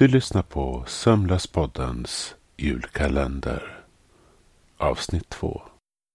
Du lyssnar på Sömnlöspoddens julkalender, avsnitt 2.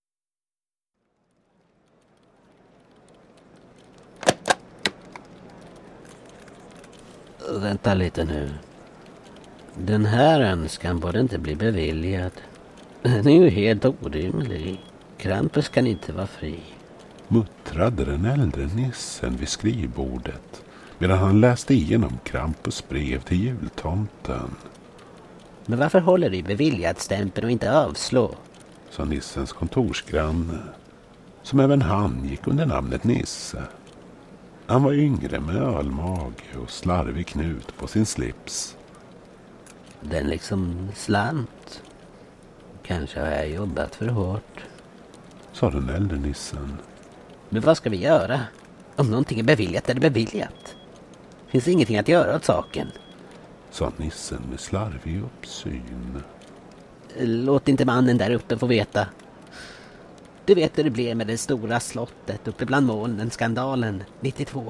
Vänta lite nu. Den här önskan borde inte bli beviljad. Den är ju helt orimlig. Krampus kan inte vara fri. Muttrade den äldre nissen vid skrivbordet medan han läste igenom Krampus brev till jultomten. Men varför håller du i beviljad stämpel och inte avslå? Sa nissens kontorsgranne, som även han gick under namnet Nisse. Han var yngre med ölmage och slarvig knut på sin slips. Den liksom slant. Kanske har jag jobbat för hårt. Sa den äldre nissen. Men vad ska vi göra? Om någonting är beviljat är det beviljat. Finns ingenting att göra åt saken. Sa nissen med slarvig uppsyn. Låt inte mannen där uppe få veta. Du vet hur det blev med det stora slottet uppe bland molnen, skandalen 92.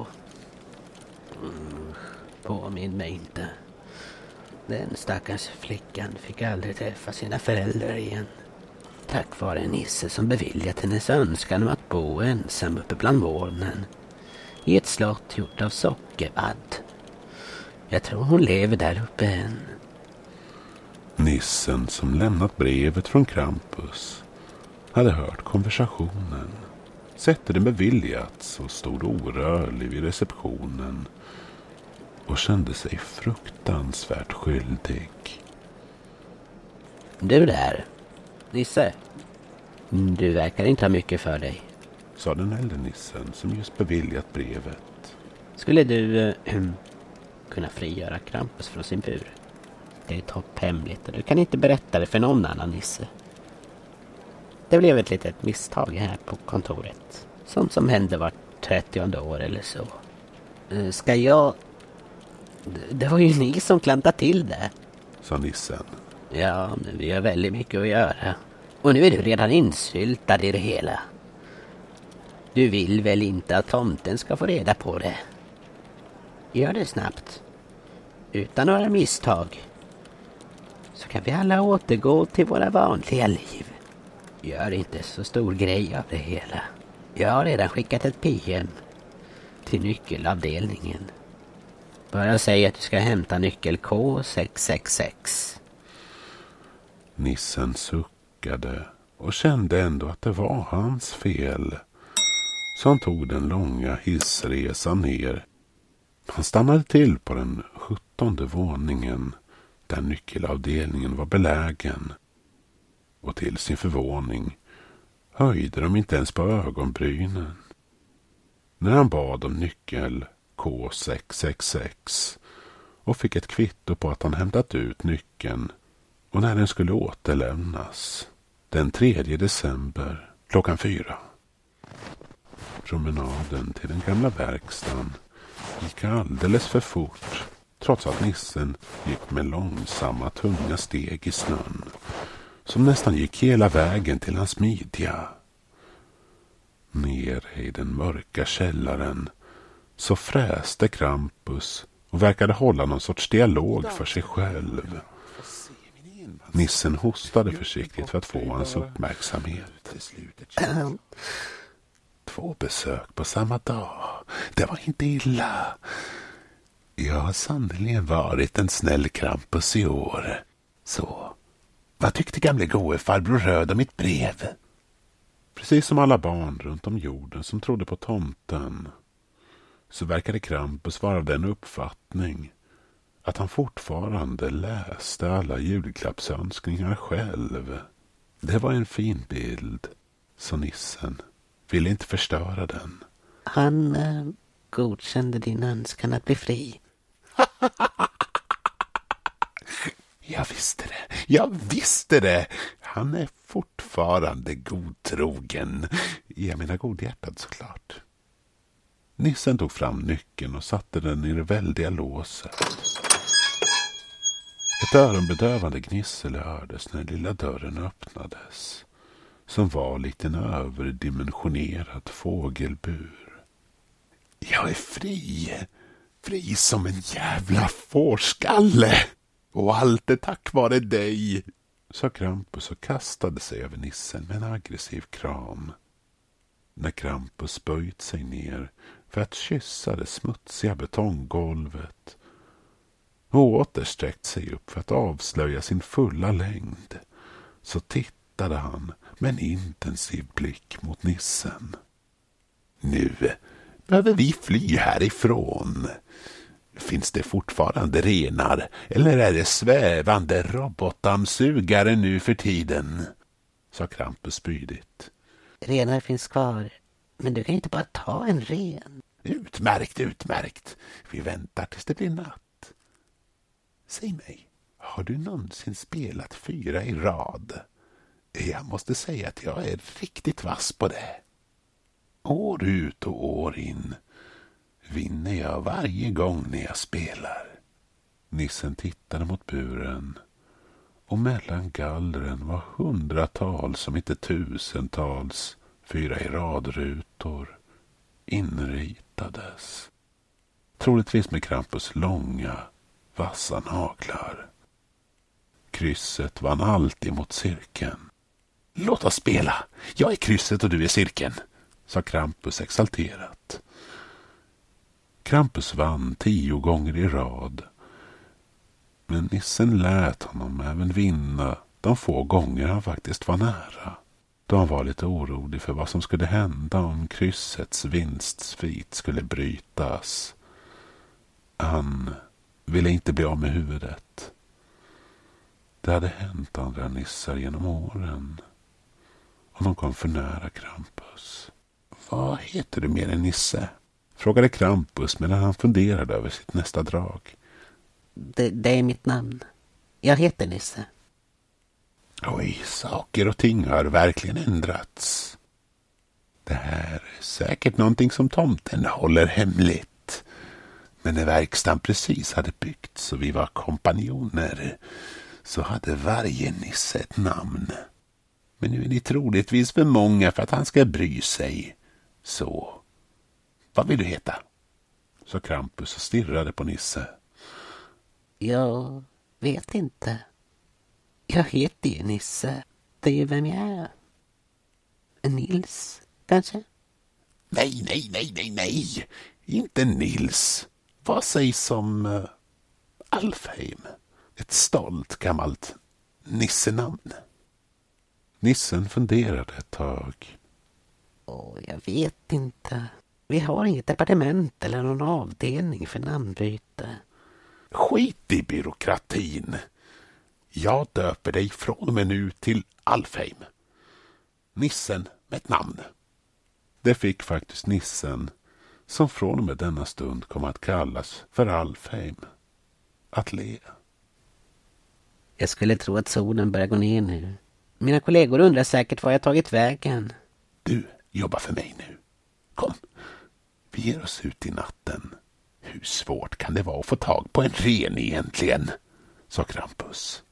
Påminn mig inte. Den stackars flickan fick aldrig träffa sina föräldrar igen. Tack vare en nisse som beviljat hennes önskan om att bo ensam uppe bland molnen. I ett slott gjort av sockervadd. Jag tror hon lever där uppe än. Nissen som lämnat brevet från Krampus hade hört konversationen. Sett den beviljats och stod orörlig vid receptionen och kände sig fruktansvärt skyldig. Du där, Nisse. Du verkar inte ha mycket för dig. Sa den äldre nissen som just beviljat brevet. Skulle du kunna frigöra Krampus från sin bur? Det är topphemligt och du kan inte berätta det för någon annan nisse. Det blev ett litet misstag här på kontoret. Sånt som hände var 30:e år eller så. Ska jag... Det var ju ni som klantade till det. Sa nissen. Ja, men vi har väldigt mycket att göra. Och nu är du redan insyltad i det hela. Du vill väl inte att tomten ska få reda på det? Gör det snabbt. Utan några misstag. Så kan vi alla återgå till våra vanliga liv. Gör inte så stor grej av det hela. Jag har redan skickat ett PM till nyckelavdelningen. Bara säg att du ska hämta nyckel K666. Nissen suckade och kände ändå att det var hans fel. Så han tog den långa hissresan ner. Han stannade till på den 17:e våningen där nyckelavdelningen var belägen. Och till sin förvåning höjde de inte ens på ögonbrynen. När han bad om nyckel K666 och fick ett kvitto på att han hämtat ut nyckeln och när den skulle återlämnas den 3 december klockan 4. Promenaden till den gamla verkstaden gick alldeles för fort trots att nissen gick med långsamma tunga steg i snön som nästan gick hela vägen till hans midja. Ner i den mörka källaren så fräste Krampus och verkade hålla någon sorts dialog för sig själv. Nissen hostade försiktigt för att få hans uppmärksamhet. 2 besök på samma dag. Det var inte illa. Jag har sannolikt varit en snäll Krampus i år. Så, vad tyckte gamle goe farbror Röd om mitt brev? Precis som alla barn runt om jorden som trodde på tomten så verkade Krampus vara av den uppfattning att han fortfarande läste alla julklappsönskningar själv. Det var en fin bild, så nissen ville inte förstöra den. Han godkände din önskan att bli fri. Jag visste det. Han är fortfarande godtrogen. Jag menar godhjärtad såklart. Nissen tog fram nyckeln och satte den i det väldiga låset. Ett öronbedövande gnissel hördes när lilla dörren öppnades, som var likt en överdimensionerad fågelbur. Jag är fri! fri som en jävla fårskalle. Och allt är tack vare dig, sa Krampus och kastade sig över nissen med en aggressiv kram. När Krampus böjt sig ner för att kyssa det smutsiga betonggolvet och återsträckt sig upp för att avslöja sin fulla längd, så tittade han med en intensiv blick mot nissen. Nu behöver vi fly härifrån. Finns det fortfarande renar eller är det svävande robotdammsugare nu för tiden? Sa Krampus spydigt. Renar finns kvar, men du kan inte bara ta en ren. Utmärkt. Vi väntar tills det blir natt. Säg mig, har du någonsin spelat 4 i rad? Jag måste säga att jag är riktigt vass på det. År ut och år in vinner jag varje gång när jag spelar. Nissen tittade mot buren och mellan gallren var hundratals, om inte tusentals, 4 i radrutor inritades. Troligtvis med Krampus långa, vassa naglar. Krysset vann alltid mot cirkeln. Låt oss spela. Jag är krysset och du är cirkeln, sa Krampus exalterat. Krampus vann 10 gånger i rad. Men nissen lät honom även vinna de få gånger han faktiskt var nära. Då han var lite orolig för vad som skulle hända om kryssets vinstsvit skulle brytas. Han ville inte bli av med huvudet. Det hade hänt andra nissar genom åren. Och de kom för nära Krampus. Vad heter du mer än Nisse? Frågade Krampus medan han funderade över sitt nästa drag. Det är mitt namn. Jag heter Nisse. Oj, saker och ting har verkligen ändrats. Det här är säkert någonting som tomten håller hemligt. Men när verkstan precis hade byggts och vi var kompanjoner så hade varje Nisse ett namn. Men nu är ni troligtvis för många för att han ska bry sig. Så, vad vill du heta? Så Krampus och stirrade på Nisse. Jag vet inte. Jag heter ju Nisse. Det är ju vem jag är. Nils, kanske? Nej. Inte Nils. Vad sägs som Alfheim? Ett stolt gammalt nissenamn. Nissen funderade ett tag. Jag vet inte. Vi har inget departement eller någon avdelning för namnbyte. Skit i byråkratin. Jag döper dig från och med nu till Alfheim. Nissen med ett namn. Det fick faktiskt nissen, som från och med denna stund kom att kallas för Alfheim, att le. Jag skulle tro att solen börjar gå ner nu. Mina kollegor undrar säkert var jag tagit vägen. Du jobbar för mig nu. Kom, vi ger oss ut i natten. Hur svårt kan det vara att få tag på en ren egentligen? Sa Krampus.